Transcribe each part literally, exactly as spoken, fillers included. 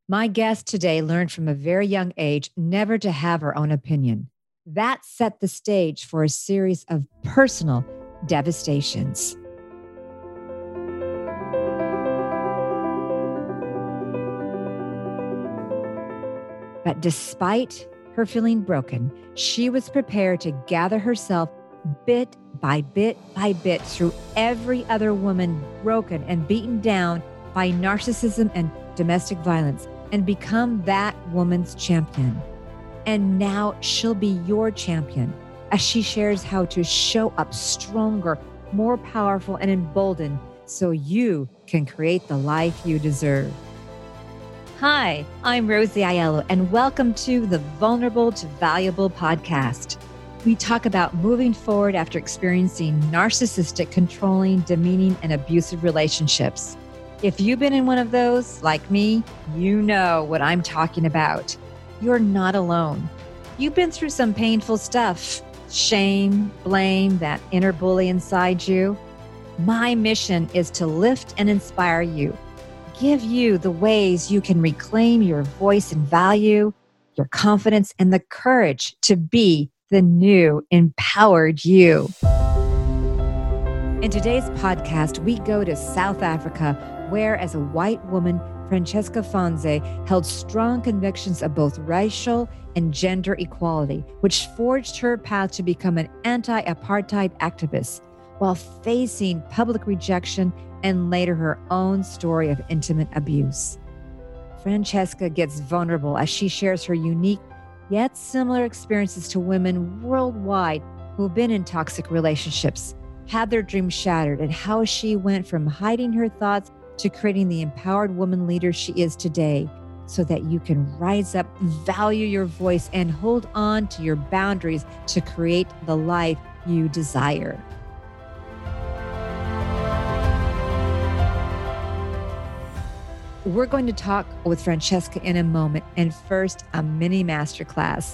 My guest today learned from a very young age never to have her own opinion. That set the stage for a series of personal devastations. But despite her feeling broken, she was prepared to gather herself bit by bit by bit through every other woman broken and beaten down by narcissism and domestic violence and become that woman's champion. And now she'll be your champion as she shares how to show up stronger, more powerful, and emboldened so you can create the life you deserve. Hi, I'm Rosie Aiello, and welcome to the Vulnerable to Valuable podcast. We talk about moving forward after experiencing narcissistic, controlling, demeaning, and abusive relationships. If you've been in one of those, like me, you know what I'm talking about. You're not alone. You've been through some painful stuff. Shame, blame, that inner bully inside you. My mission is to lift and inspire you. Give you the ways you can reclaim your voice and value, your confidence, and the courage to be the new empowered you. In today's podcast, we go to South Africa, where as a white woman, Francesca Fanze held strong convictions of both racial and gender equality, which forged her path to become an anti-apartheid activist while facing public rejection and later her own story of intimate abuse. Francesca gets vulnerable as she shares her unique yet similar experiences to women worldwide who've been in toxic relationships, had their dreams shattered, and how she went from hiding her thoughts to creating the empowered woman leader she is today so that you can rise up, value your voice, and hold on to your boundaries to create the life you desire. We're going to talk with Francesca in a moment, and first, a mini masterclass.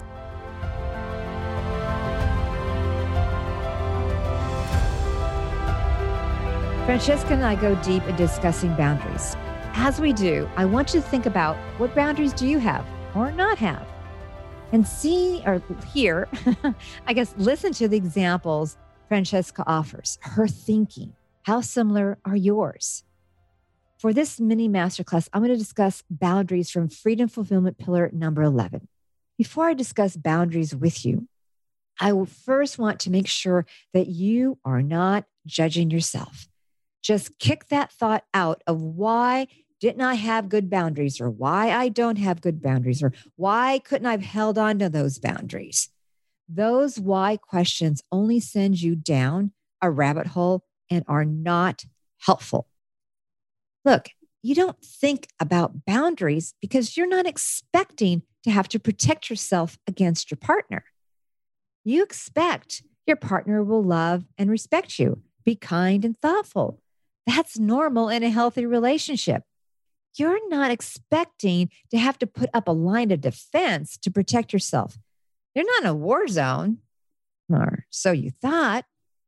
Francesca and I go deep in discussing boundaries. As we do, I want you to think about what boundaries do you have or not have? And see or hear, I guess, listen to the examples Francesca offers, her thinking. How similar are yours? For this mini masterclass, I'm going to discuss boundaries from Freedom Fulfillment Pillar number eleven. Before I discuss boundaries with you, I will first want to make sure that you are not judging yourself. Just kick that thought out of why didn't I have good boundaries, or why I don't have good boundaries, or why couldn't I have held on to those boundaries? Those why questions only send you down a rabbit hole and are not helpful. Look, you don't think about boundaries because you're not expecting to have to protect yourself against your partner. You expect your partner will love and respect you, be kind and thoughtful. That's normal in a healthy relationship. You're not expecting to have to put up a line of defense to protect yourself. You're not in a war zone, or so you thought,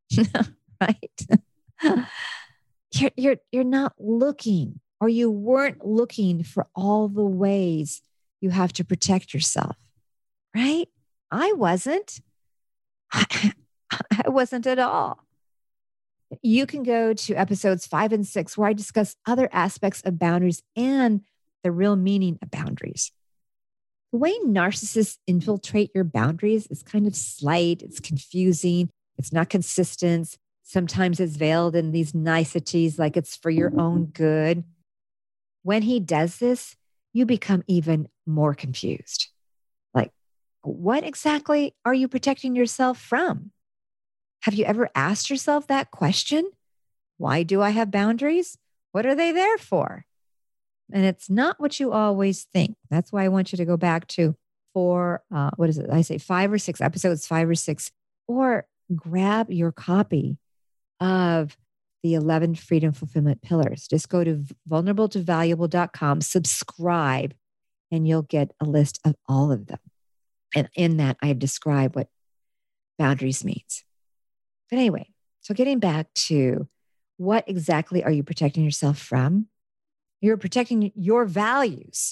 right? You're, you're, you're not looking, or you weren't looking for all the ways you have to protect yourself, right? I wasn't. I, I wasn't at all. You can go to episodes five and six where I discuss other aspects of boundaries and the real meaning of boundaries. The way narcissists infiltrate your boundaries is kind of slight, it's confusing, it's not consistent. Sometimes it's veiled in these niceties like it's for your own good. When he does this, you become even more confused. Like, what exactly are you protecting yourself from? Have you ever asked yourself that question? Why do I have boundaries? What are they there for? And it's not what you always think. That's why I want you to go back to four, uh, what is it? I say five or six episodes, five or six, or grab your copy of the eleven Freedom Fulfillment Pillars. Just go to vulnerable to valuable dot com, subscribe, and you'll get a list of all of them. And in that, I describe what boundaries means. But anyway, so getting back to what exactly are you protecting yourself from? You're protecting your values.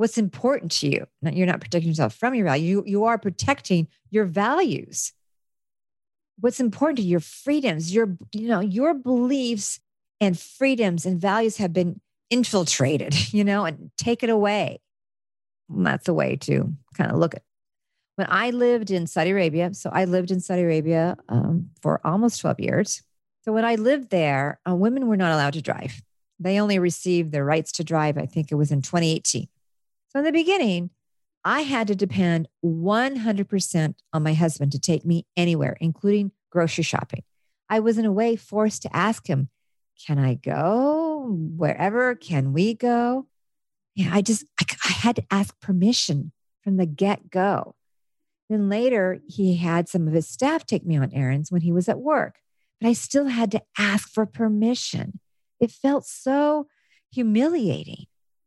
what's important to you. Not, you're not protecting yourself from your value. You, you are protecting your values. What's important to you, your freedoms, your, you know, your beliefs and freedoms and values have been infiltrated, you know, and taken away. And that's a way to kind of look at. When I lived in Saudi Arabia, so I lived in Saudi Arabia um, for almost twelve years. So when I lived there, uh, women were not allowed to drive. They only received their rights to drive, I think it was in twenty eighteen. So in the beginning, I had to depend one hundred percent on my husband to take me anywhere, including grocery shopping. I was in a way forced to ask him, can I go wherever? Can we go? Yeah, I just, I, I had to ask permission from the get-go. Then later, he had some of his staff take me on errands when he was at work, but I still had to ask for permission. It felt so humiliating.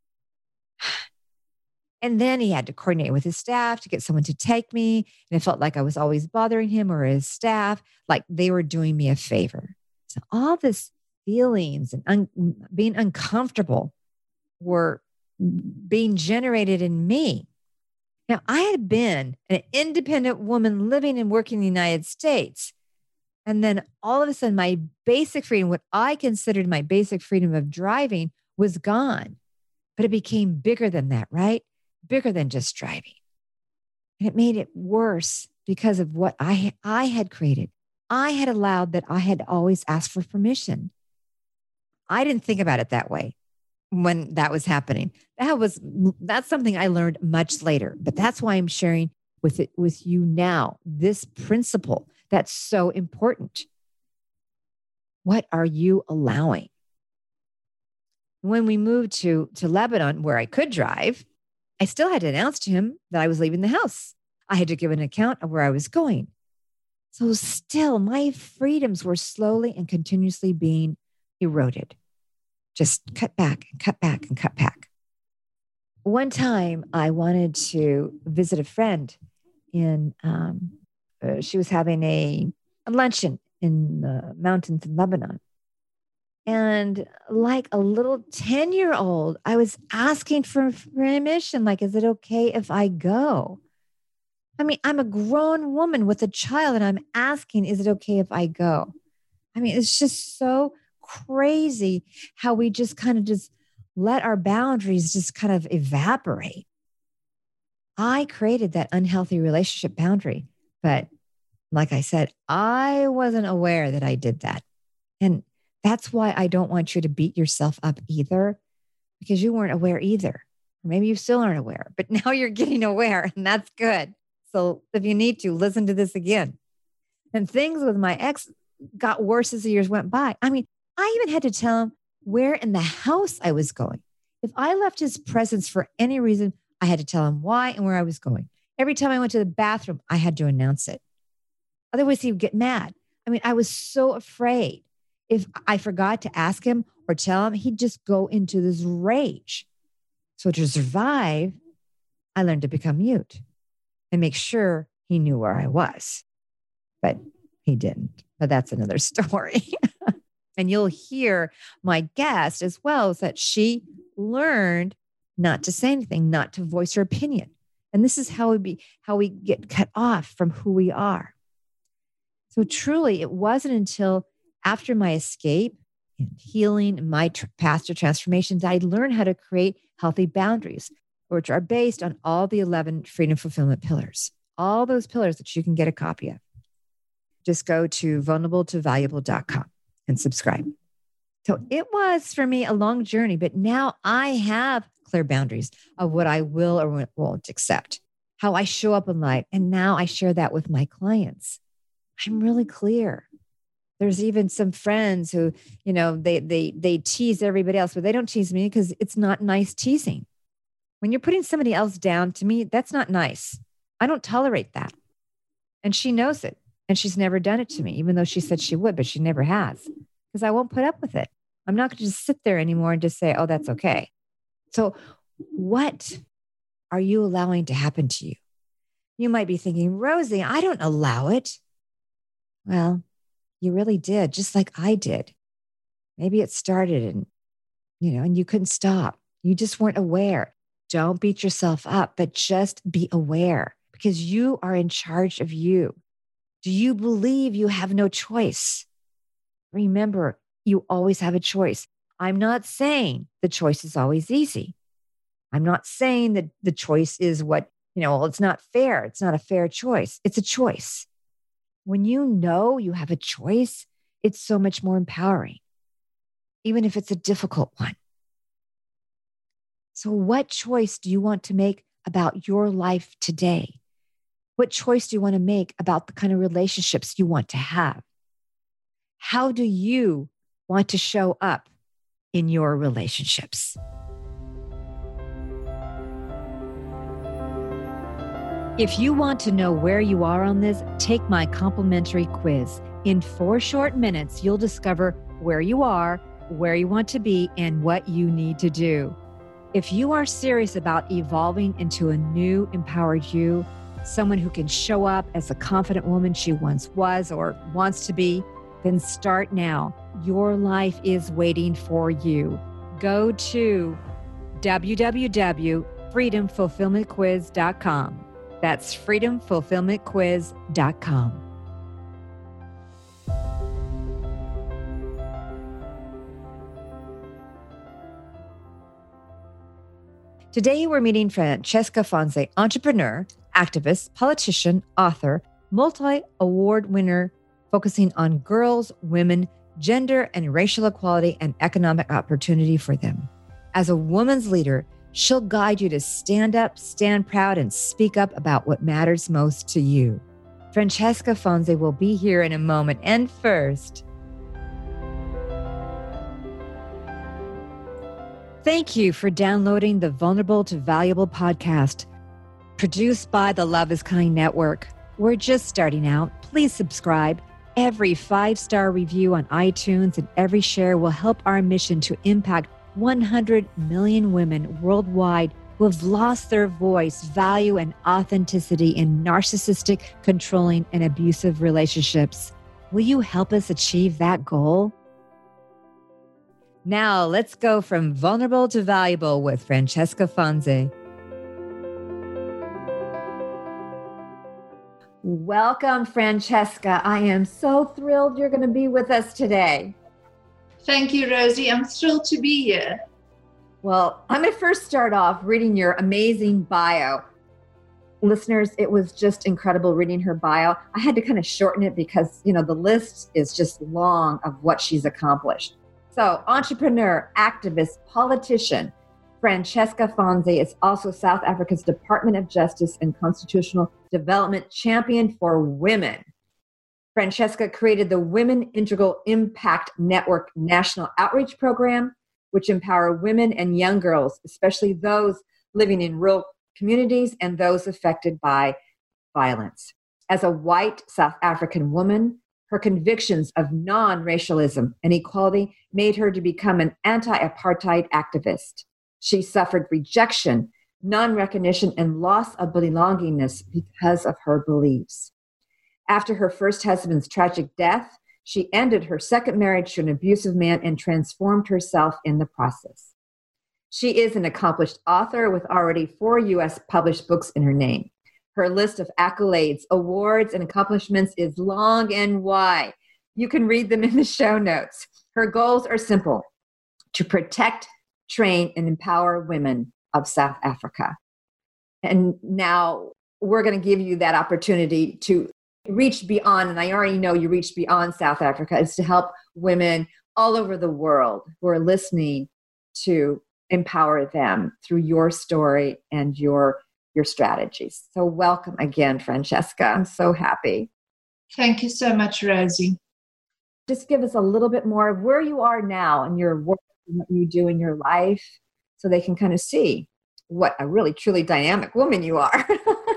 And then he had to coordinate with his staff to get someone to take me. And it felt like I was always bothering him or his staff, like they were doing me a favor. So all this feelings and un- being uncomfortable were being generated in me. Now, I had been an independent woman living and working in the United States. And then all of a sudden, my basic freedom, what I considered my basic freedom of driving, was gone. But it became bigger than that, right? Bigger than just driving. And it made it worse because of what I, I had created. I had allowed that I had always asked for permission. I didn't think about it that way when that was happening. That was, that's something I learned much later, but that's why I'm sharing with it with you now, this principle that's so important. What are you allowing? When we moved to, to Lebanon, where I could drive, I still had to announce to him that I was leaving the house. I had to give an account of where I was going. So still, my freedoms were slowly and continuously being eroded. Just cut back and cut back and cut back. One time I wanted to visit a friend in, um, uh, she was having a, a luncheon in the mountains in Lebanon. And like a little ten year old, I was asking for permission. Like, is it okay if I go? I mean, I'm a grown woman with a child and I'm asking, is it okay if I go? I mean, it's just so crazy how we just kind of just let our boundaries just kind of evaporate. I created that unhealthy relationship boundary, but like I said, I wasn't aware that I did that. And that's why I don't want you to beat yourself up either, because you weren't aware either. Or maybe you still aren't aware, but now you're getting aware and that's good. So if you need to, listen to this again. And things with my ex got worse as the years went by. I mean, I even had to tell him where in the house I was going. If I left his presence for any reason, I had to tell him why and where I was going. Every time I went to the bathroom, I had to announce it. Otherwise, he would get mad. I mean, I was so afraid. If I forgot to ask him or tell him, he'd just go into this rage. So to survive, I learned to become mute and make sure he knew where I was. But he didn't. But that's another story. And you'll hear my guest as well, is that she learned not to say anything, not to voice her opinion. And this is how we be, how we get cut off from who we are. So truly, it wasn't until after my escape and healing and my tr- past transformations, I learned how to create healthy boundaries, which are based on all the eleven freedom fulfillment pillars, all those pillars that you can get a copy of. Just go to vulnerable to valuable dot com and subscribe. So it was for me a long journey, but now I have clear boundaries of what I will or won't accept, how I show up in life. And now I share that with my clients. I'm really clear. There's even some friends who, you know, they they they tease everybody else, but they don't tease me because it's not nice teasing. When you're putting somebody else down, to me, that's not nice. I don't tolerate that. And she knows it. And she's never done it to me, even though she said she would, but she never has, because I won't put up with it. I'm not going to just sit there anymore and just say, oh, that's okay. So what are you allowing to happen to you? You might be thinking, Rosie, I don't allow it. Well, you really did, just like I did. Maybe it started and, you know, and you couldn't stop. You just weren't aware. Don't beat yourself up, but just be aware because you are in charge of you. Do you believe you have no choice? Remember, you always have a choice. I'm not saying the choice is always easy. I'm not saying that the choice is what, you know, well, it's not fair. It's not a fair choice. It's a choice. When you know you have a choice, it's so much more empowering, even if it's a difficult one. So what choice do you want to make about your life today? What choice do you want to make about the kind of relationships you want to have? How do you want to show up in your relationships? If you want to know where you are on this, take my complimentary quiz. In four short minutes, you'll discover where you are, where you want to be, and what you need to do. If you are serious about evolving into a new, empowered you, someone who can show up as the confident woman she once was or wants to be, then start now. Your life is waiting for you. Go to w w w dot freedom fulfillment quiz dot com. That's freedom fulfillment quiz dot com. Today, we're meeting Francesca Fonze, entrepreneur, activist, politician, author, multi-award winner, focusing on girls, women, gender, and racial equality and economic opportunity for them. As a woman's leader, she'll guide you to stand up, stand proud, and speak up about what matters most to you. Francesca Fonze will be here in a moment. And first, thank you for downloading the Vulnerable to Valuable podcast, produced by the Love is Kind Network. We're just starting out. Please subscribe. Every five-star review on iTunes and every share will help our mission to impact one hundred million women worldwide who have lost their voice, value, and authenticity in narcissistic, controlling, and abusive relationships. Will you help us achieve that goal? Now, let's go from vulnerable to valuable with Francesca Fonze. Welcome, Francesca. I am so thrilled you're going to be with us today. Thank you, Rosie. I'm thrilled to be here. Well, I'm going to first start off reading your amazing bio. Listeners, it was just incredible reading her bio. I had to kind of shorten it because, you know, the list is just long of what she's accomplished. So, entrepreneur, activist, politician, Francesca Fonze is also South Africa's Department of Justice and Constitutional Development Champion for Women. Francesca created the Women Integral Impact Network National Outreach Program, which empower women and young girls, especially those living in rural communities and those affected by violence. As a white South African woman, her convictions of non-racialism and equality made her to become an anti-apartheid activist. She suffered rejection, non-recognition, and loss of belongingness because of her beliefs. After her first husband's tragic death, she ended her second marriage to an abusive man and transformed herself in the process. She is an accomplished author with already four U S published books in her name. Her list of accolades, awards, and accomplishments is long and wide. You can read them in the show notes. Her goals are simple: to protect, train, and empower women of South Africa. And now we're going to give you that opportunity to reach beyond, and I already know you reached beyond South Africa, is to help women all over the world who are listening to empower them through your story and your your strategies. So welcome again, Francesca. I'm so happy. Thank you so much, Rosie. Just give us a little bit more of where you are now and your work and what you do in your life so they can kind of see what a really, truly dynamic woman you are.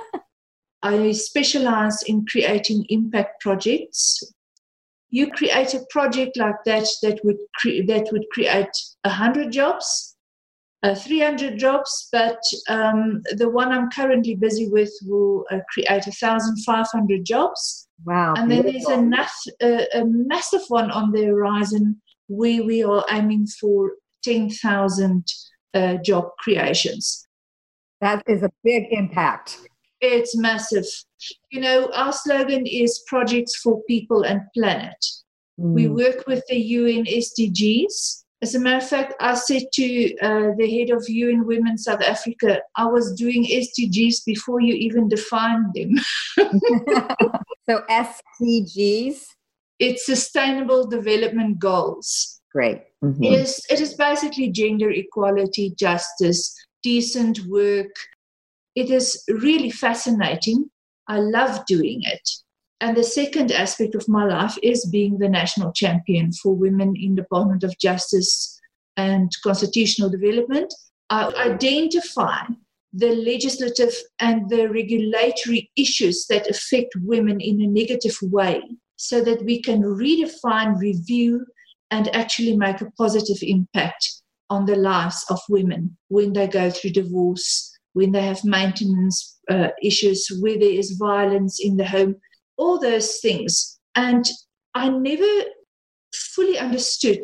I specialize in creating impact projects. You create a project like that that would cre- that would create one hundred jobs, uh, three hundred jobs, but um, the one I'm currently busy with will uh, create one thousand five hundred jobs. Wow. And beautiful. then there's a, mass, uh, a massive one on the horizon where we are aiming for ten thousand uh, job creations. That is a big impact. It's massive. You know, our slogan is Projects for People and Planet. Mm. We work with the U N S D Gs. As a matter of fact, I said to uh, the head of U N Women South Africa, I was doing S D Gs before you even defined them. So S D Gs? It's Sustainable Development Goals. Great. Mm-hmm. It is, it is basically gender equality, justice, decent work. It is really fascinating. I love doing it. And the second aspect of my life is being the national champion for women in the Department of Justice and Constitutional Development. I identify the legislative and the regulatory issues that affect women in a negative way so that we can redefine, review, and actually make a positive impact on the lives of women when they go through divorce, when they have maintenance uh, issues, where there is violence in the home, all those things. And I never fully understood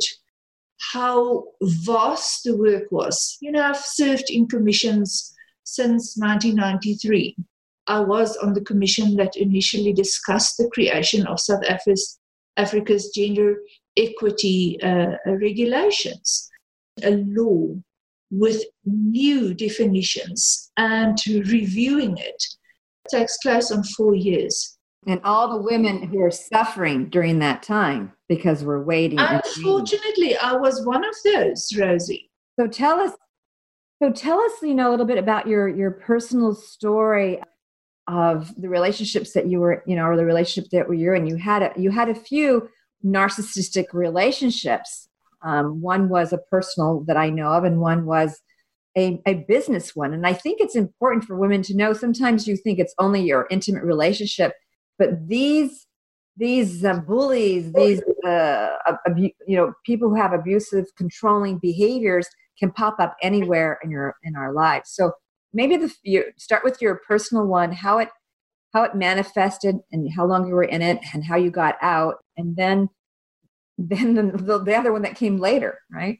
how vast the work was. You know, I've served in commissions since nineteen ninety-three. I was on the commission that initially discussed the creation of South Africa's, Africa's gender equity uh, regulations, a law with new definitions, and reviewing it. It takes close on four years. And all the women who are suffering during that time because we're waiting. Unfortunately, waiting. I was one of those, Rosie. So tell us, so tell us, you know, a little bit about your your personal story of the relationships that you were, you know, or the relationship that you're in. You had a, you had a few narcissistic relationships. Um, one was a personal that I know of, and one was a, a business one. And I think it's important for women to know. Sometimes you think it's only your intimate relationship. But these these uh, bullies, these uh, abu- you know, people who have abusive, controlling behaviors can pop up anywhere in your in our lives. So maybe the you start with your personal one, how it how it manifested, and how long you were in it, and how you got out, and then then the, the, the other one that came later, right?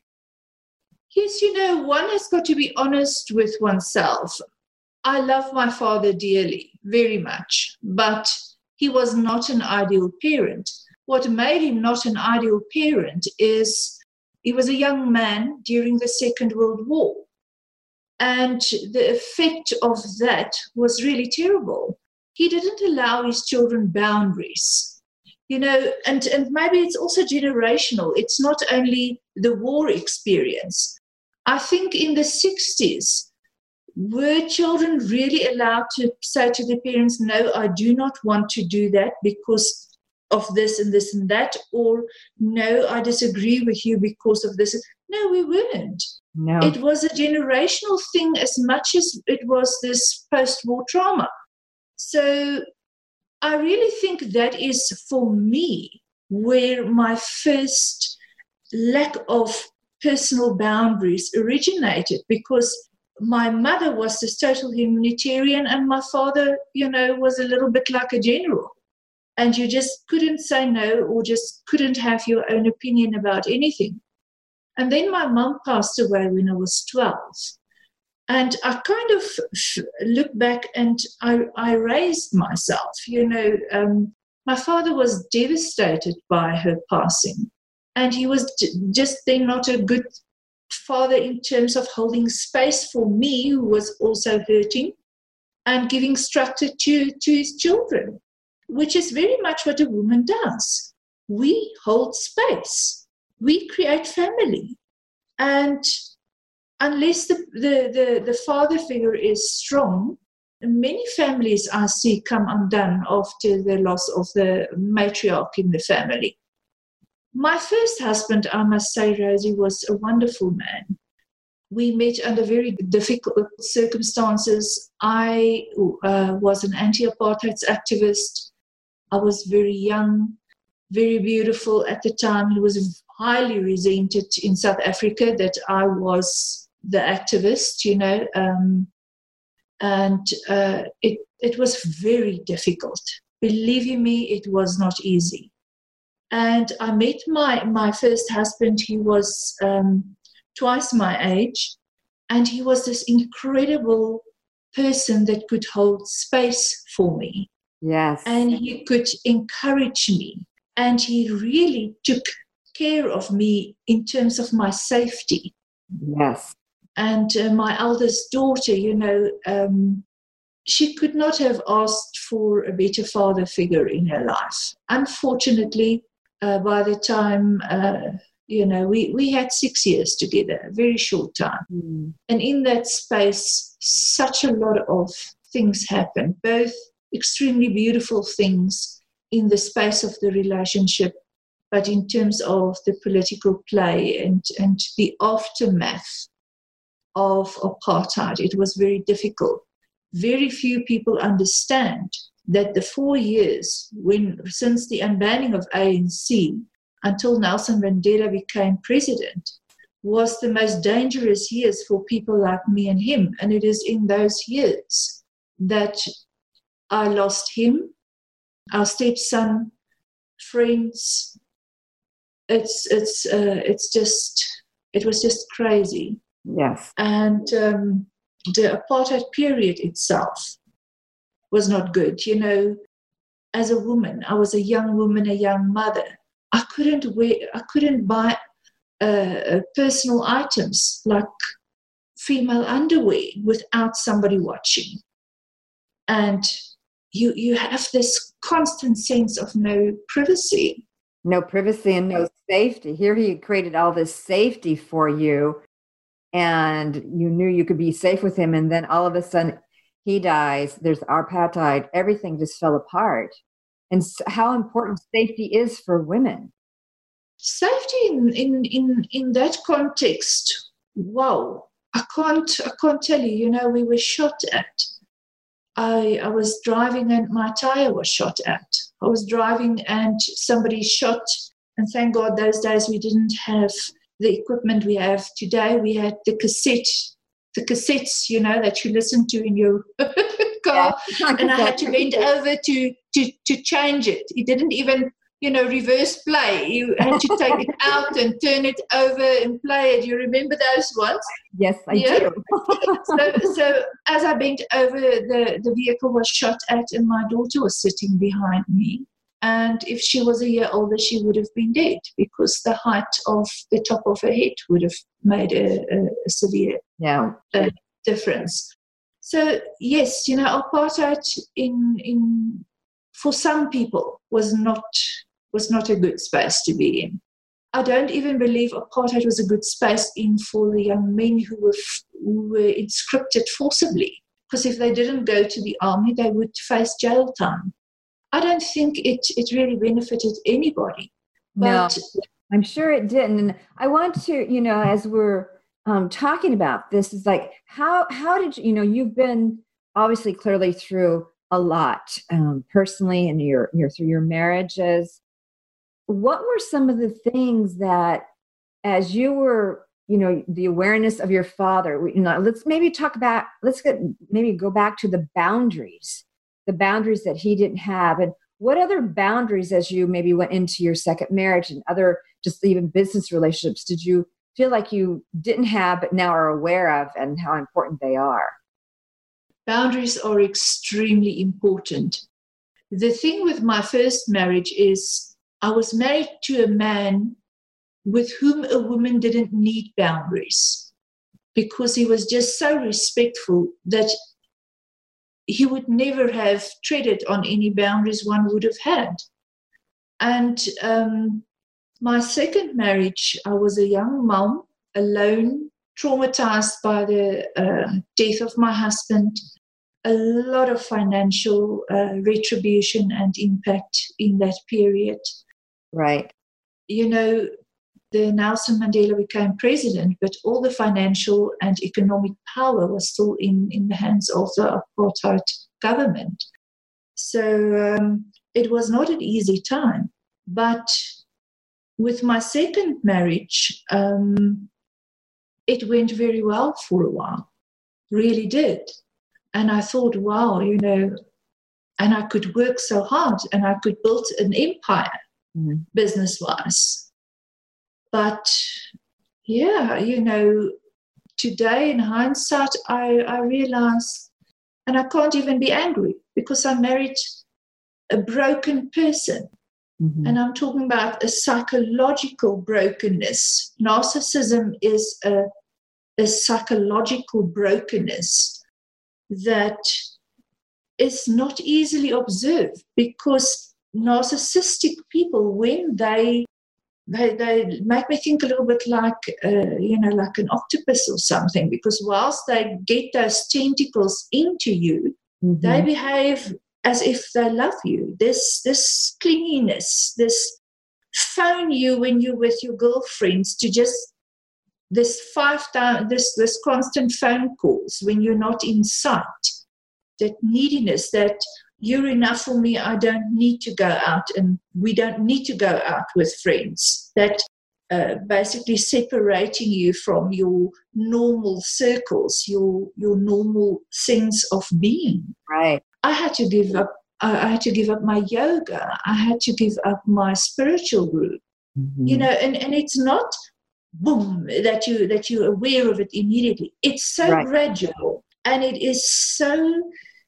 Yes, you know, one has got to be honest with oneself. I love my father dearly, very much, but he was not an ideal parent. What made him not an ideal parent is he was a young man during the Second World War. And the effect of that was really terrible. He didn't allow his children boundaries. You know, and, and maybe it's also generational. It's not only the war experience. I think in the sixties, were children really allowed to say to their parents, no, I do not want to do that because of this and this and that, or no, I disagree with you because of this? No, we weren't. No. It was a generational thing as much as it was this post-war trauma. So I really think that is, for me, where my first lack of personal boundaries originated, because my mother was this total humanitarian and my father, you know, was a little bit like a general. And you just couldn't say no, or just couldn't have your own opinion about anything. And then my mom passed away when I was twelve. And I kind of look back and I, I raised myself. You know, um, my father was devastated by her passing. And he was just then not a good father in terms of holding space for me, who was also hurting, and giving structure to, to his children, which is very much what a woman does. We hold space. We create family. And unless the, the, the, the father figure is strong, many families I see come undone after the loss of the matriarch in the family. My first husband, I must say, Rosie, was a wonderful man. We met under very difficult circumstances. I uh, was an anti-apartheid activist. I was very young, very beautiful at the time. He was highly resented in South Africa that I was the activist, you know, um, and uh, it, it was very difficult. Believe you me, it was not easy. And I met my, my first husband. He was um, twice my age, and he was this incredible person that could hold space for me. Yes. And he could encourage me. And he really took care of me in terms of my safety. Yes. And uh, my eldest daughter, you know, um, she could not have asked for a better father figure in her life. Unfortunately, uh, by the time, uh, you know, we, we had six years together, a very short time. Mm. And in that space, such a lot of things happened, both extremely beautiful things in the space of the relationship, but in terms of the political play and, and the aftermath of apartheid, it was very difficult. Very few people understand that the four years when since the unbanning of A N C until Nelson Mandela became president was the most dangerous years for people like me and him. And it is in those years that I lost him, our stepson, friends. It's it's uh, it's just it was just crazy. Yes. And um, the apartheid period itself was not good. You know, as a woman, I was a young woman, a young mother. I couldn't wear, I couldn't buy uh, personal items like female underwear without somebody watching. And you you have this constant sense of no privacy. No privacy and no safety. Here he created all this safety for you, and you knew you could be safe with him, and then all of a sudden he dies. There's apartheid. Everything just fell apart. And how important safety is for women. Safety in in in, in that context, wow! I can't I can't tell you. You know, we were shot at. I I was driving and my tire was shot at. I was driving and somebody shot. And thank God those days we didn't have the equipment we have today. We had the cassette, the cassettes, you know, that you listen to in your car. Yeah. And I had to bend over to, to, to change it. It didn't even, you know, reverse play. You had to take it out and turn it over and play it. You remember those ones? Yes, I yeah? do. so, so as I bent over, the, the vehicle was shot at and my daughter was sitting behind me. And if she was a year older, she would have been dead because the height of the top of her head would have made a, a, a severe yeah. uh, difference. So, yes, you know, apartheid in in for some people was not was not a good space to be in. I don't even believe apartheid was a good space in for the young men who were who were conscripted forcibly, because if they didn't go to the army, they would face jail time. I don't think it, it really benefited anybody. But no, I'm sure it didn't. And I want to, you know, as we're um, talking about this, is like, how how did you, you know, you've been obviously clearly through a lot um, personally and your, your through your marriages. What were some of the things that, as you were, you know, the awareness of your father, you know, let's maybe talk about, let's get, maybe go back to the boundaries. the boundaries that he didn't have, and what other boundaries as you maybe went into your second marriage and other just even business relationships did you feel like you didn't have but now are aware of and how important they are? Boundaries are extremely important. The thing with my first marriage is I was married to a man with whom a woman didn't need boundaries because he was just so respectful that he would never have treaded on any boundaries one would have had. And um, my second marriage, I was a young mom, alone, traumatized by the uh, death of my husband, a lot of financial uh, retribution and impact in that period. Right. You know, the Nelson Mandela became president, but all the financial and economic power was still in, in the hands of the apartheid government. So um, it was not an easy time. But with my second marriage, um, it went very well for a while, really did. And I thought, wow, you know, and I could work so hard and I could build an empire mm-hmm. business-wise. But yeah, you know, today in hindsight, I, I realized and I can't even be angry because I married a broken person. Mm-hmm. And I'm talking about a psychological brokenness. Narcissism is a, a psychological brokenness that is not easily observed, because narcissistic people, when they they they make me think a little bit like uh, you know like an octopus or something, because whilst they get those tentacles into you, mm-hmm. they behave as if they love you. This this clinginess, this phone you when you're with your girlfriends, to just this five times this this constant phone calls when you're not in sight. That neediness, that you're enough for me, I don't need to go out, and we don't need to go out with friends. That uh, basically separating you from your normal circles, your your normal sense of being. Right. I had to give up. I had to give up my yoga. I had to give up my spiritual group. Mm-hmm. You know, and, and it's not boom that you that you're aware of it immediately. It's so right. gradual, and it is so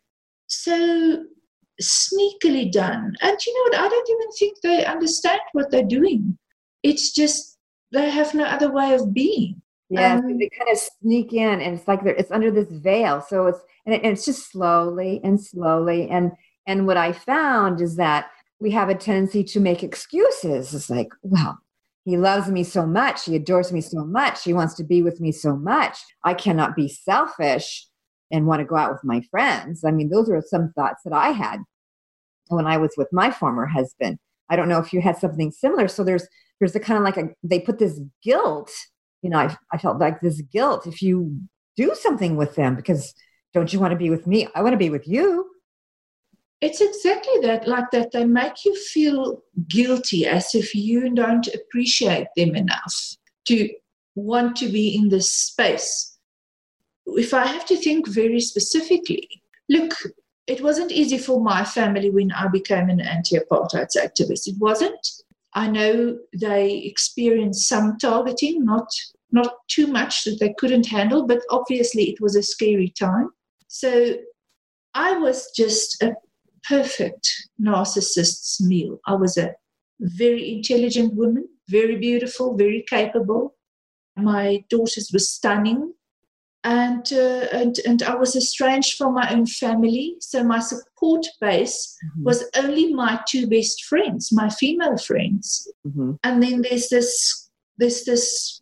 so sneakily done. And you know what? I don't even think they understand what they're doing. It's just they have no other way of being. Yeah, um, so they kind of sneak in, and it's like they're, it's under this veil. So it's and, it, and it's just slowly and slowly. And and what I found is that we have a tendency to make excuses. It's like, well, he loves me so much, he adores me so much, he wants to be with me so much. I cannot be selfish and want to go out with my friends. I mean, those are some thoughts that I had when I was with my former husband. I don't know if you had something similar. So there's there's a kind of like a, they put this guilt, you know, I, I felt like this guilt if you do something with them, because don't you want to be with me? I want to be with you. It's exactly that, like that. They make you feel guilty as if you don't appreciate them enough to want to be in this space. If I have to think very specifically, look, it wasn't easy for my family when I became an anti-apartheid activist. It wasn't. I know they experienced some targeting, not, not too much that they couldn't handle, but obviously it was a scary time. So I was just a perfect narcissist's meal. I was a very intelligent woman, very beautiful, very capable. My daughters were stunning. And, uh, and and I was estranged from my own family. So my support base mm-hmm. was only my two best friends, my female friends. Mm-hmm. And then there's this, there's this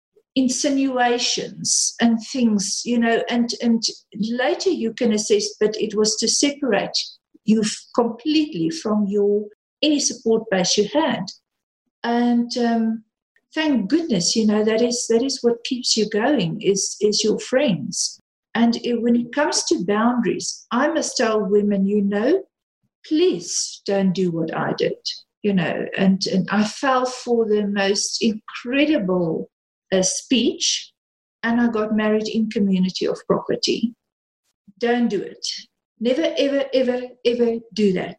insinuations and things, you know, and, and later you can assess, but it was to separate you completely from your any support base you had. And um, thank goodness, you know, that is that is what keeps you going, is, is your friends. And it, when it comes to boundaries, I must tell women, you know, please don't do what I did, you know. And, and I fell for the most incredible uh, speech, and I got married in community of property. Don't do it. Never, ever, ever, ever do that.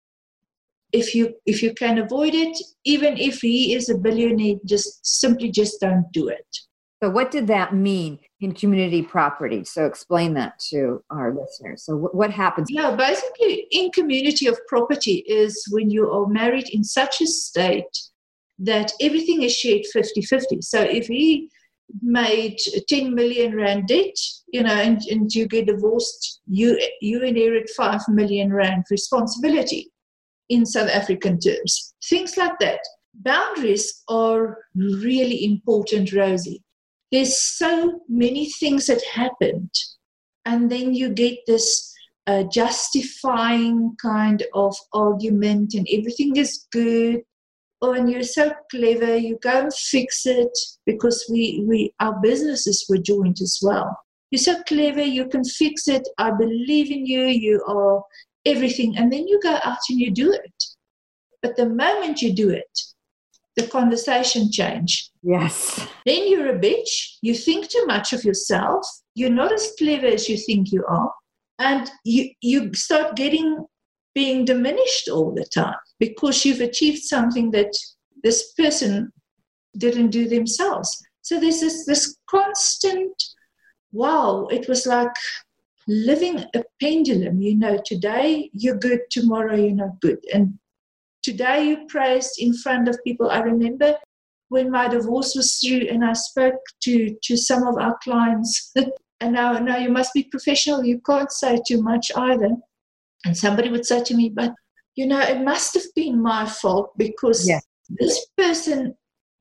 If you if you can avoid it, even if he is a billionaire, just simply just don't do it. So what did that mean in community property? So explain that to our listeners. So w- what happens? Yeah, basically in community of property is when you are married in such a state that everything is shared fifty-fifty. So if he made ten million rand debt, you know, and, and you get divorced, you you inherit five million rand responsibility in South African terms. Things like that. Boundaries are really important, Rosie. There's so many things that happened, and then you get this uh, justifying kind of argument, and everything is good. Oh, and you're so clever, you go and fix it, because we, we our businesses were joint as well. You're so clever, you can fix it, I believe in you, you are everything. And then you go out and you do it. But the moment you do it, the conversation change. Yes. Then you're a bitch, you think too much of yourself, you're not as clever as you think you are, and you, you start getting being diminished all the time because you've achieved something that this person didn't do themselves. So there's this, this constant, wow, it was like living a pendulum. You know, today you're good, tomorrow you're not good. And today you praised in front of people. I remember when my divorce was through and I spoke to, to some of our clients, and now, now you must be professional. You can't say too much either. And somebody would say to me, but, you know, it must have been my fault because yeah. this person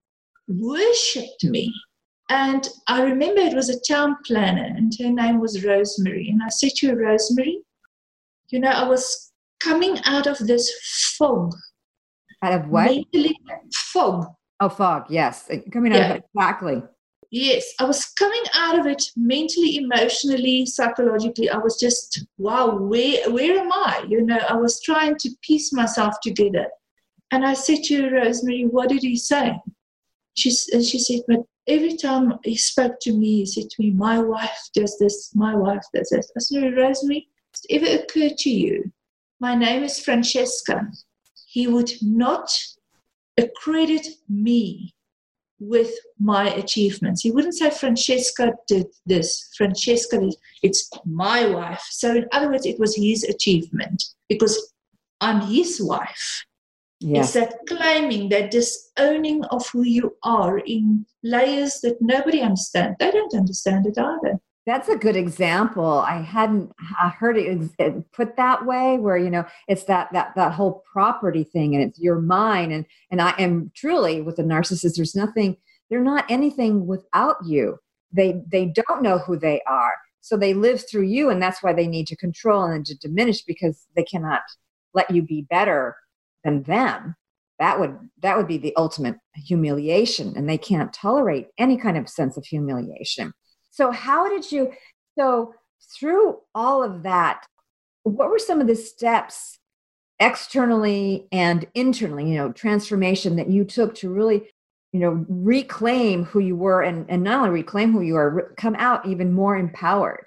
worshipped me. And I remember it was a town planner and her name was Rosemary. And I said to her, Rosemary, you know, I was coming out of this fog. Out of what? Mentally, fog. Oh, fog, yes. Coming out Yeah. of it, exactly. Yes, I was coming out of it mentally, emotionally, psychologically. I was just, wow, where where am I? You know, I was trying to piece myself together. And I said to her, Rosemary, what did he say? She, and she said, but every time he spoke to me, he said to me, my wife does this, my wife does this. I said, Rosemary, has it ever occurred to you, my name is Francesca. He would not accredit me with my achievements. He wouldn't say Francesca did this, Francesca did, it's my wife. So in other words, it was his achievement because I'm his wife. Yes. It's that claiming, that disowning of who you are in layers that nobody understands. They don't understand it either. That's a good example. I hadn't I heard it put that way, where, you know, it's that that that whole property thing, and it's your mine. And and I am truly, with a narcissist, there's nothing, they're not anything without you. They they don't know who they are. So they live through you, and that's why they need to control and to diminish, because they cannot let you be better than them. That would that would be the ultimate humiliation, and they can't tolerate any kind of sense of humiliation. So how did you, so through all of that, what were some of the steps externally and internally, you know, transformation that you took to really, you know, reclaim who you were, and, and not only reclaim who you are, come out even more empowered?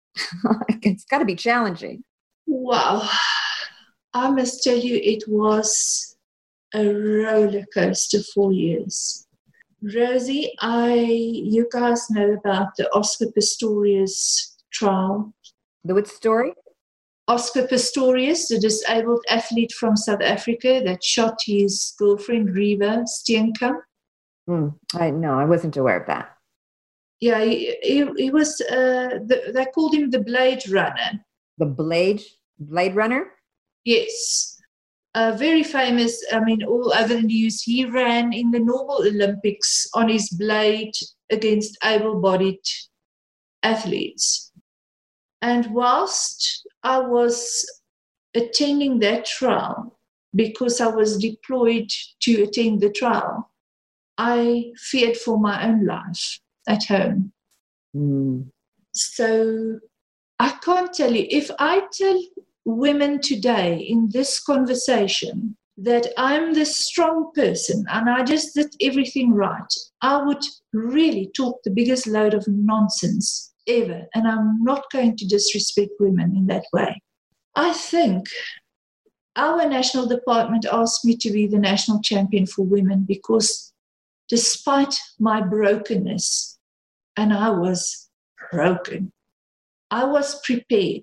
It's got to be challenging. Wow. I must tell you, it was a roller coaster for years. Rosie, I, you guys know about the Oscar Pistorius trial. The what story? Oscar Pistorius, the disabled athlete from South Africa that shot his girlfriend, Reva Steenkamp. Mm, I no, I wasn't aware of that. Yeah, he, he, he was, uh, the, they called him the Blade Runner. The Blade, Blade Runner? Yes. Uh, very famous, I mean, all over the news. He ran in the normal Olympics on his blade against able-bodied athletes. And whilst I was attending that trial, because I was deployed to attend the trial, I feared for my own life at home. Mm. So I can't tell you. If I tell women today in this conversation that I'm the strong person and I just did everything right, I would really talk the biggest load of nonsense ever. And I'm not going to disrespect women in that way. I think our national department asked me to be the national champion for women because despite my brokenness, and I was broken, I was prepared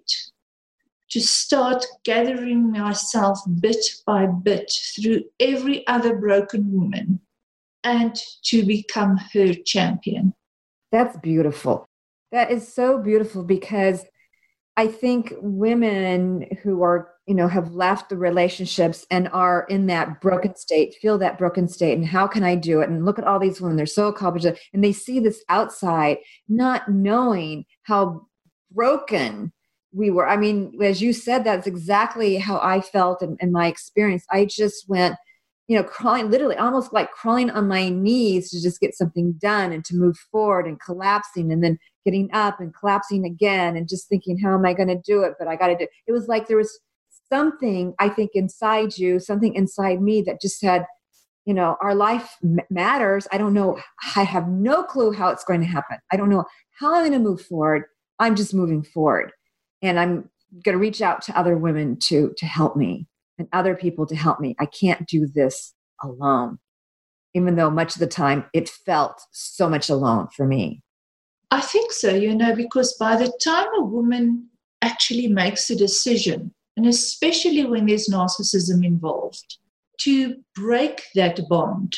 to start gathering myself bit by bit through every other broken woman and to become her champion. That's beautiful. That is so beautiful, because I think women who are, you know, have left the relationships and are in that broken state, feel that broken state, and how can I do it? And look at all these women, they're so accomplished, and they see this outside, not knowing how broken we were. I mean, as you said, that's exactly how I felt in, in my experience. I just went, you know, crawling, literally almost like crawling on my knees to just get something done and to move forward, and collapsing and then getting up and collapsing again and just thinking, how am I going to do it? But I got to do it. It was like there was something, I think, inside you, something inside me that just said, you know, our life m- matters. I don't know. I have no clue how it's going to happen. I don't know how I'm going to move forward. I'm just moving forward. And I'm going to reach out to other women to, to help me, and other people to help me. I can't do this alone, even though much of the time it felt so much alone for me. I think so, you know, because by the time a woman actually makes a decision, and especially when there's narcissism involved, to break that bond.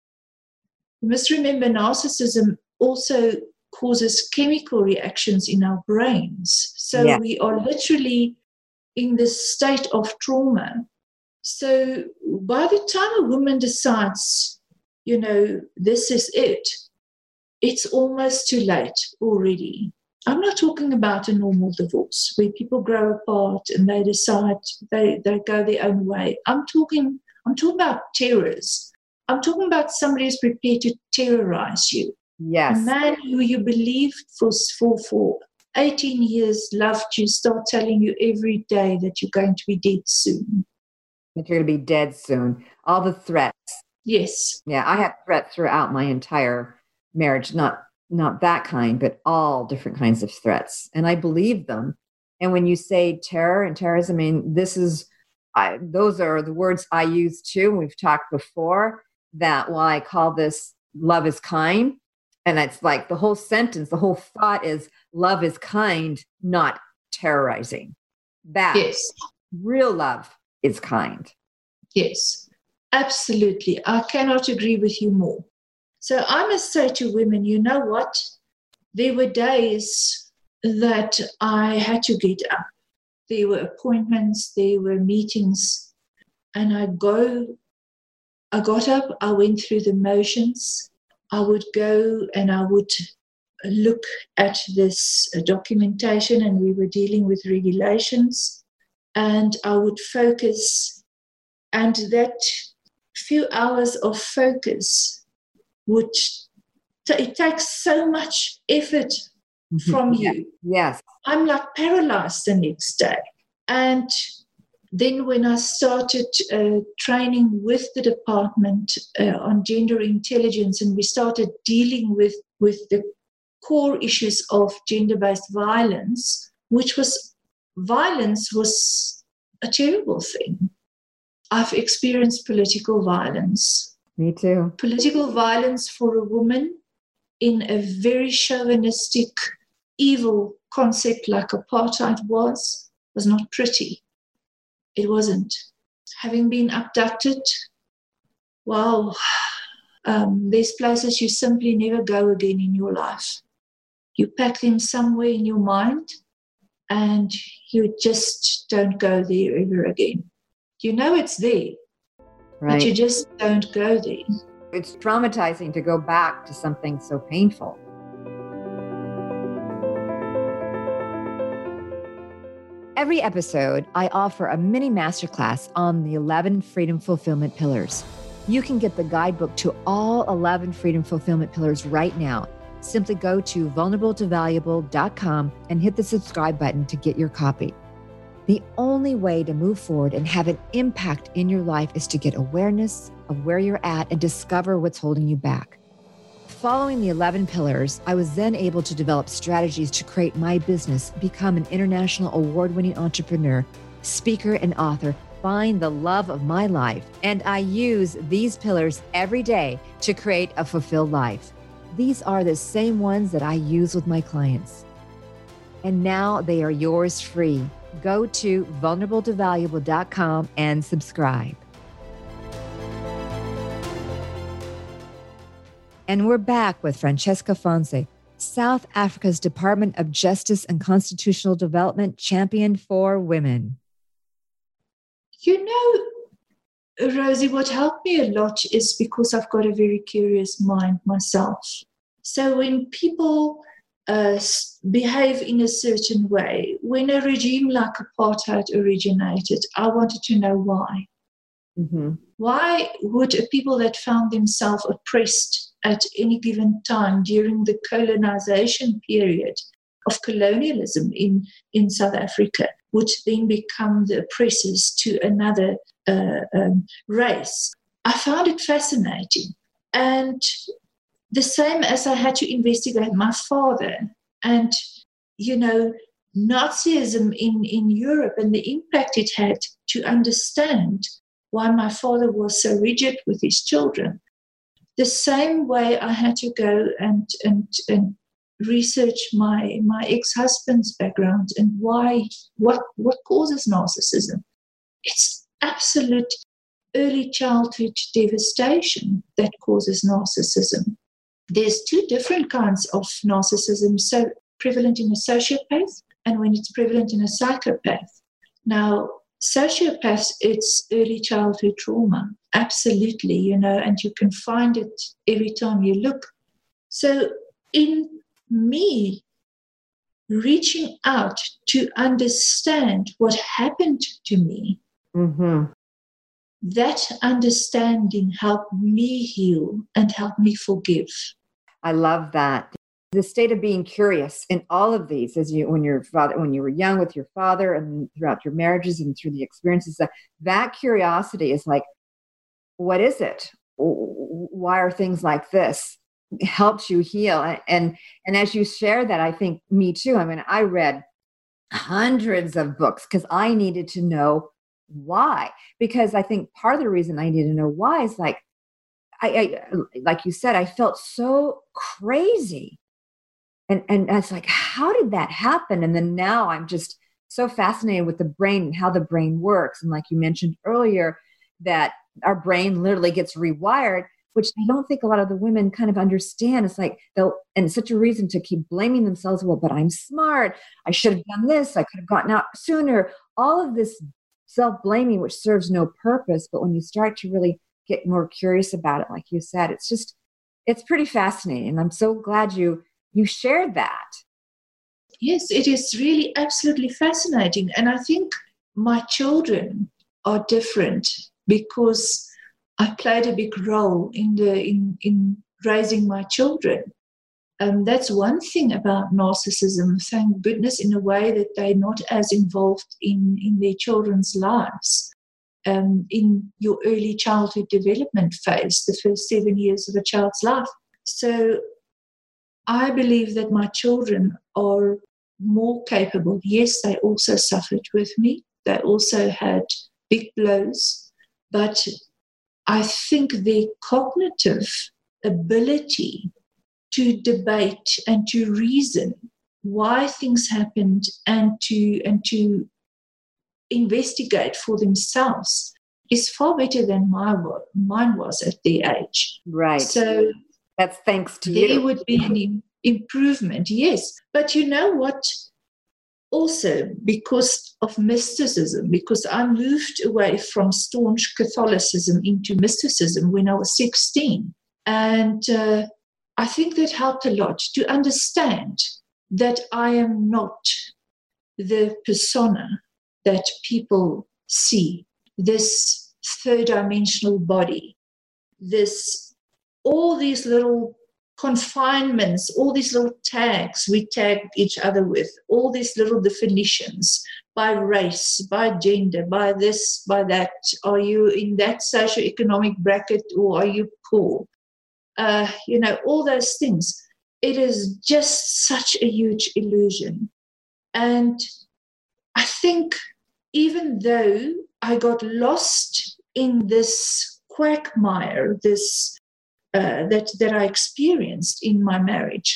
You must remember, narcissism also causes chemical reactions in our brains. So yeah. we are literally in this state of trauma. So by the time a woman decides, you know, this is it, it's almost too late already. I'm not talking about a normal divorce where people grow apart and they decide they, they go their own way. I'm talking, I'm talking about terrors. I'm talking about somebody who's prepared to terrorize you. Yes. A man who you believed for, for, for eighteen years loved you, start telling you every day that you're going to be dead soon. That you're going to be dead soon. All the threats. Yes. Yeah, I had threats throughout my entire marriage. Not not that kind, but all different kinds of threats. And I believed them. And when you say terror and terrorism, I mean, this is, I, those are the words I use too. We've talked before that why I call this love is kind. And it's like the whole sentence, the whole thought is love is kind, not terrorizing. That yes. Real love is kind. Yes, absolutely. I cannot agree with you more. So I must say to women, you know what? There were days that I had to get up. There were appointments, there were meetings, and I go, I got up, I went through the motions. I would go and I would look at this documentation, and we were dealing with regulations, and I would focus, and that few hours of focus would t- it takes so much effort from yeah. you. Yes. I'm like paralyzed the next day. And then when I started uh, training with the department uh, on gender intelligence, and we started dealing with, with the core issues of gender-based violence, which was, violence was a terrible thing. I've experienced political violence. Me too. Political violence for a woman in a very chauvinistic, evil concept like apartheid was, was not pretty. It wasn't. Having been abducted, wow, um, there's places you simply never go again in your life. You pack them somewhere in your mind, and you just don't go there ever again. You know it's there, right. But you just don't go there. It's traumatizing to go back to something so painful. Every episode, I offer a mini masterclass on the eleven Freedom Fulfillment Pillars. You can get the guidebook to all eleven Freedom Fulfillment Pillars right now. Simply go to vulnerable to valuable dot com and hit the subscribe button to get your copy. The only way to move forward and have an impact in your life is to get awareness of where you're at and discover what's holding you back. Following the eleven pillars, I was then able to develop strategies to create my business, become an international award-winning entrepreneur, speaker, and author, find the love of my life. And I use these pillars every day to create a fulfilled life. These are the same ones that I use with my clients. And now they are yours free. Go to vulnerable to valuable dot com and subscribe. And we're back with Francesca Fonse, South Africa's Department of Justice and Constitutional Development champion for women. You know, Rosie, what helped me a lot is because I've got a very curious mind myself. So when people uh, behave in a certain way, when a regime like apartheid originated, I wanted to know why. Mm-hmm. Why would people that found themselves oppressed at any given time during the colonization period of colonialism in, in South Africa would then become the oppressors to another uh, um, race? I found it fascinating. And the same as I had to investigate my father and, you know, Nazism in, in Europe and the impact it had, to understand why my father was so rigid with his children. The same way I had to go and, and, and research my my ex-husband's background and why what what causes narcissism. It's absolute early childhood devastation that causes narcissism. There's two different kinds of narcissism, so prevalent in a sociopath and when it's prevalent in a psychopath. Now, sociopaths, it's early childhood trauma, absolutely, you know, and you can find it every time you look. So in me reaching out to understand what happened to me, mm-hmm. that understanding helped me heal and helped me forgive. I love that. The state of being curious in all of these, as you when your father, when you were young with your father, and throughout your marriages and through the experiences, that that curiosity is like, what is it? Why are things like this? It helps you heal. And and as you share that, I think me too. I mean, I read hundreds of books because I needed to know why. Because I think part of the reason I needed to know why is like, I, I like you said, I felt so crazy. And and I was like, how did that happen? And then now I'm just so fascinated with the brain and how the brain works. And like you mentioned earlier, that our brain literally gets rewired, which I don't think a lot of the women kind of understand. It's like they'll, and it's such a reason to keep blaming themselves. Well, but I'm smart. I should have done this. I could have gotten out sooner. All of this self-blaming, which serves no purpose. But when you start to really get more curious about it, like you said, it's just, it's pretty fascinating. And I'm so glad you you shared that. Yes, it is really absolutely fascinating. And I think my children are different because I played a big role in the in, in raising my children. Um, that's one thing about narcissism, thank goodness, in a way that they're not as involved in, in their children's lives. Um, in your early childhood development phase, the first seven years of a child's life. So I believe that my children are more capable. Yes, they also suffered with me. They also had big blows. But I think their cognitive ability to debate and to reason why things happened and to and to investigate for themselves is far better than my, mine was at their age. Right. So that's thanks to there you. would be an im- improvement, yes. But you know what? Also, because of mysticism, because I moved away from staunch Catholicism into mysticism when I was sixteen. And uh, I think that helped a lot to understand that I am not the persona that people see, this third dimensional body, this all these little confinements, all these little tags we tag each other with, all these little definitions by race, by gender, by this, by that. Are you in that socioeconomic bracket or are you poor? Uh, you know, all those things. It is just such a huge illusion. And I think even though I got lost in this quagmire, this Uh, that, that I experienced in my marriage,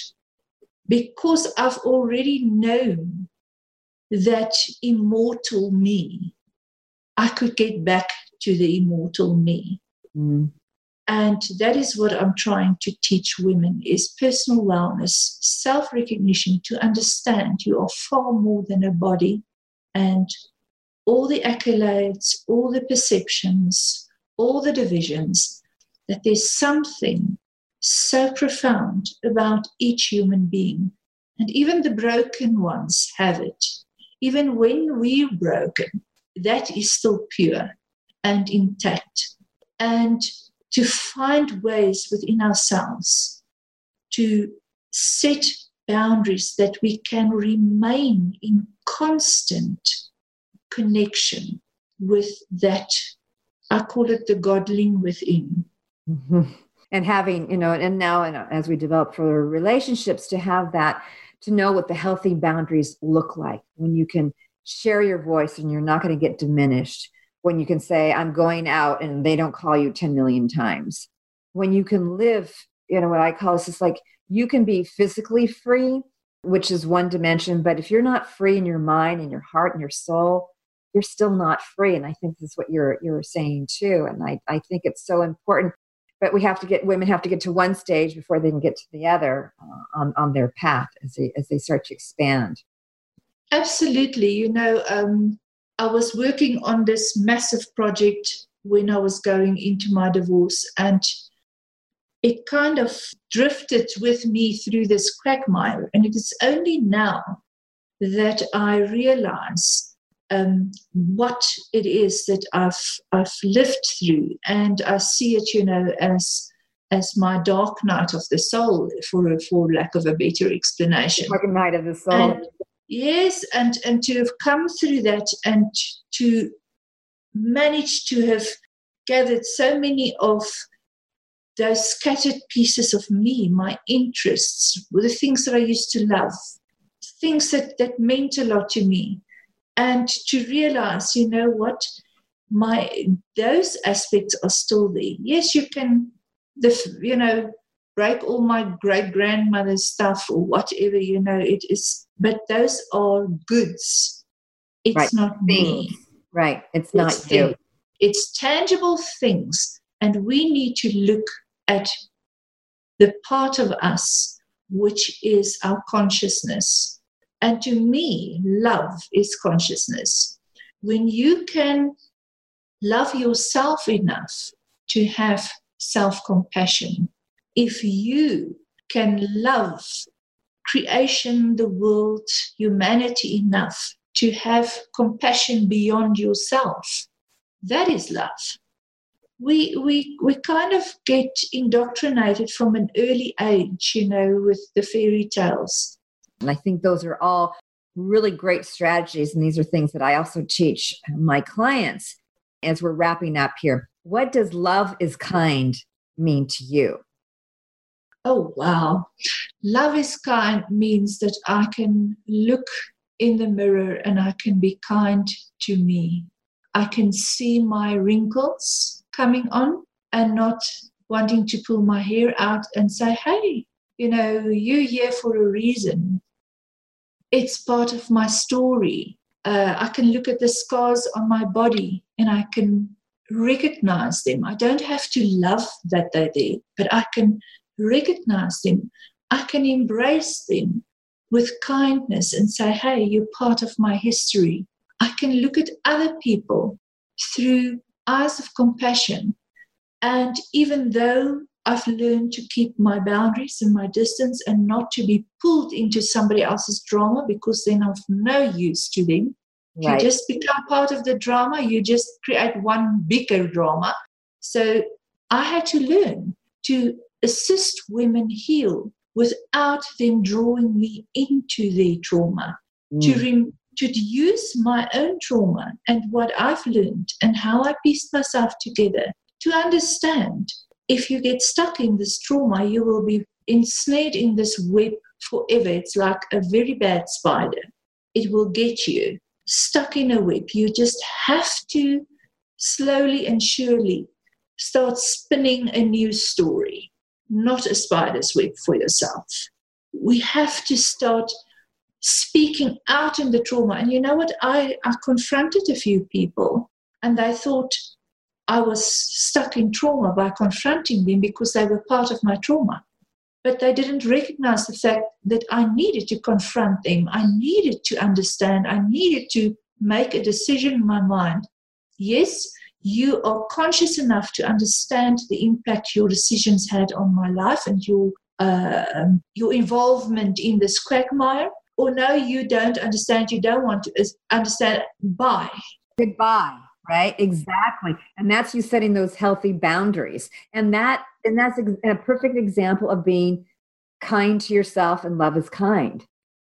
because I've already known that immortal me, I could get back to the immortal me. Mm. And that is what I'm trying to teach women is personal wellness, self-recognition, to understand you are far more than a body, and all the accolades, all the perceptions, all the divisions, that there's something so profound about each human being. And even the broken ones have it. Even when we're broken, that is still pure and intact. And to find ways within ourselves to set boundaries that we can remain in constant connection with that, I call it the godling within. Mm-hmm. And having, you know, and now and as we develop further relationships, to have that, to know what the healthy boundaries look like, when you can share your voice and you're not going to get diminished, when you can say, I'm going out and they don't call you ten million times, when you can live, you know, what I call this is like you can be physically free, which is one dimension, but if you're not free in your mind and your heart and your soul, you're still not free. And I think this is what you're you're saying too. And I, I think it's so important. But we have to get women have to get to one stage before they can get to the other uh, on, on their path as they as they start to expand. Absolutely. You know, um, I was working on this massive project when I was going into my divorce, and it kind of drifted with me through this quagmire. And it is only now that I realize um, what it is that I've I've lived through, and I see it, you know, as as my dark night of the soul, for for lack of a better explanation. Dark night of the soul. And, yes, and and to have come through that and to manage to have gathered so many of those scattered pieces of me, my interests, the things that I used to love, things that, that meant a lot to me. And to realize, you know what, my those aspects are still there. Yes, you can, the you know, break all my great-grandmother's stuff or whatever, you know, it is, but those are goods. It's right. not things. me. Right. It's not it's you. Thing. It's tangible things. And we need to look at the part of us which is our consciousness. And to me, love is consciousness. When you can love yourself enough to have self-compassion, if you can love creation, the world, humanity enough to have compassion beyond yourself, that is love. We, we, we kind of get indoctrinated from an early age, you know, with the fairy tales. And I think those are all really great strategies. And these are things that I also teach my clients as we're wrapping up here. What does love is kind mean to you? Oh, wow. Love is kind means that I can look in the mirror and I can be kind to me. I can see my wrinkles coming on and not wanting to pull my hair out and say, hey, you know, you're here for a reason. It's part of my story. Uh, I can look at the scars on my body and I can recognize them. I don't have to love that they're there, but I can recognize them. I can embrace them with kindness and say, hey, you're part of my history. I can look at other people through eyes of compassion. And even though I've learned to keep my boundaries and my distance and not to be pulled into somebody else's drama, because then of no use to them. Right. If you just become part of the drama, you just create one bigger drama. So I had to learn to assist women heal without them drawing me into their trauma, mm. to, re- to use my own trauma and what I've learned and how I pieced myself together to understand. If you get stuck in this trauma, you will be ensnared in this web forever. It's like a very bad spider. It will get you stuck in a web. You just have to slowly and surely start spinning a new story, not a spider's web for yourself. We have to start speaking out in the trauma. And you know what? I, I confronted a few people and they thought I was stuck in trauma by confronting them because they were part of my trauma. But they didn't recognize the fact that I needed to confront them. I needed to understand. I needed to make a decision in my mind. Yes, you are conscious enough to understand the impact your decisions had on my life and your, uh, your involvement in this quagmire. Or no, you don't understand. You don't want to understand. Bye. Goodbye. Right? Exactly. And that's you setting those healthy boundaries. And that, and that's a perfect example of being kind to yourself, and love is kind.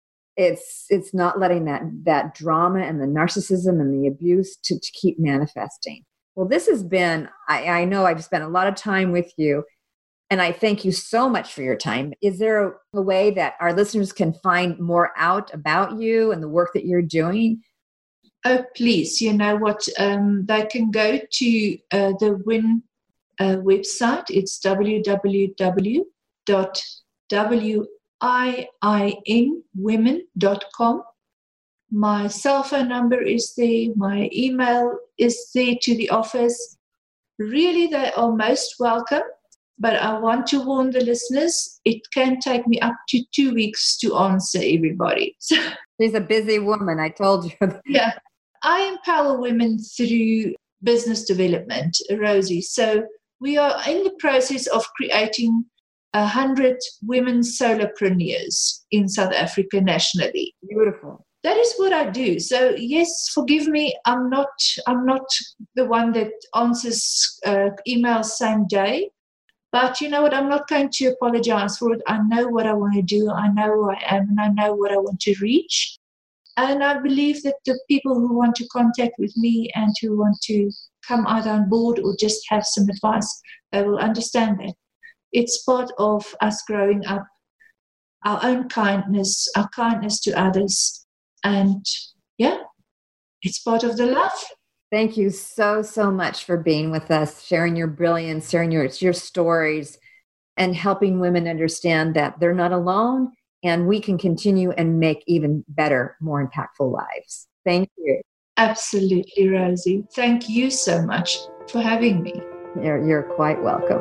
It's, it's not letting that, that drama and the narcissism and the abuse to, to keep manifesting. Well, this has been, I, I know I've spent a lot of time with you, and I thank you so much for your time. Is there a, a way that our listeners can find more out about you and the work that you're doing? Oh, please, you know what, um, they can go to uh, the W I N uh, website. It's w w w dot W I I N, women dot com. My cell phone number is there. My email is there to the office. Really, they are most welcome. But I want to warn the listeners, it can take me up to two weeks to answer everybody. So, she's a busy woman, I told you. Yeah. I empower women through business development, Rosie. So we are in the process of creating a hundred women solopreneurs in South Africa nationally. Beautiful. That is what I do. So yes, forgive me. I'm not. I'm not the one that answers uh, emails same day. But you know what? I'm not going to apologize for it. I know what I want to do. I know who I am, and I know what I want to reach. And I believe that the people who want to contact with me and who want to come either on board or just have some advice, they will understand that. It's part of us growing up, our own kindness, our kindness to others. And yeah, it's part of the love. Thank you so, so much for being with us, sharing your brilliance, sharing your, your stories, and helping women understand that they're not alone and we can continue and make even better, more impactful lives. Thank you. Absolutely, Rosie. Thank you so much for having me. You're, you're quite welcome.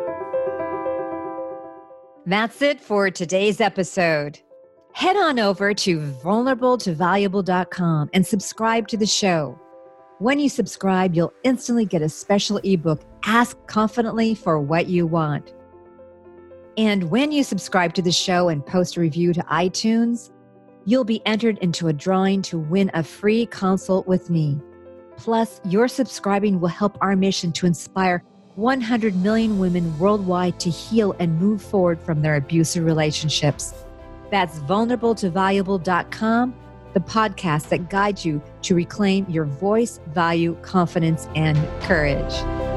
That's it for today's episode. Head on over to vulnerable to valuable dot com and subscribe to the show. When you subscribe, you'll instantly get a special ebook, Ask Confidently for What You Want. And when you subscribe to the show and post a review to iTunes, you'll be entered into a drawing to win a free consult with me. Plus, your subscribing will help our mission to inspire one hundred million women worldwide to heal and move forward from their abusive relationships. That's vulnerable to valuable dot com, the podcast that guides you to reclaim your voice, value, confidence, and courage.